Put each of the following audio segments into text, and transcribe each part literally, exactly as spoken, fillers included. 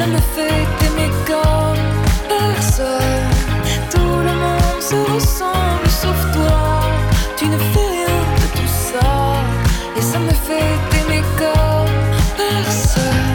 ça me fait t'aimer comme personne. Tout le monde se ressemble sauf toi. Tu ne fais rien de tout ça. Et ça me fait t'aimer comme personne.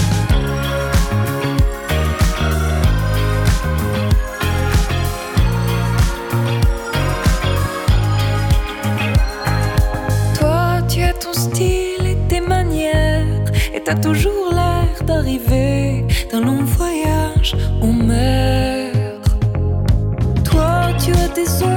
Toi, tu as ton style et tes manières. Et t'as toujours l'air d'arriver d'un long voyage en mer. Toi, tu as tes ongles